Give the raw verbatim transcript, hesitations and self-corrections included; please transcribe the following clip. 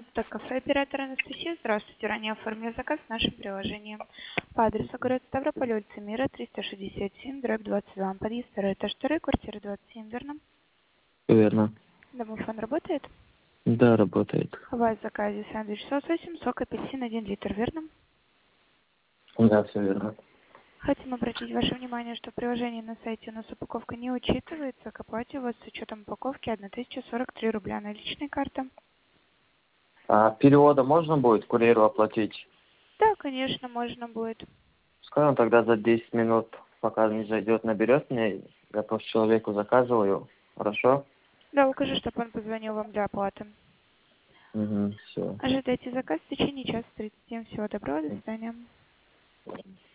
Это кафе оператор Анастасия. Здравствуйте. Ранее оформили заказ в нашем приложении. По адресу город Ставрополь, улица Мира, триста шестьдесят семь, дробь двадцать два. Подъезд второй этаж, второй, квартира двадцать семь, верно? Верно. Домофон работает? Да, работает. У вас в заказе сэндвич с лососем, сок апельсин один литр, верно? Да, все верно. Хотим обратить ваше внимание, что в приложении на сайте у нас упаковка не учитывается. К оплате у вас с учетом упаковки тысяча сорок три рубля. Наличная карта? А перевода можно будет курьеру оплатить? Да, конечно, можно будет. Пускай он тогда за десять минут, пока не зайдет, наберет мне. Я просто человеку заказываю. Хорошо? Да, укажи, чтобы он позвонил вам для оплаты. Угу, все. Ожидайте заказ в течение часа тридцати. Всего доброго, до свидания.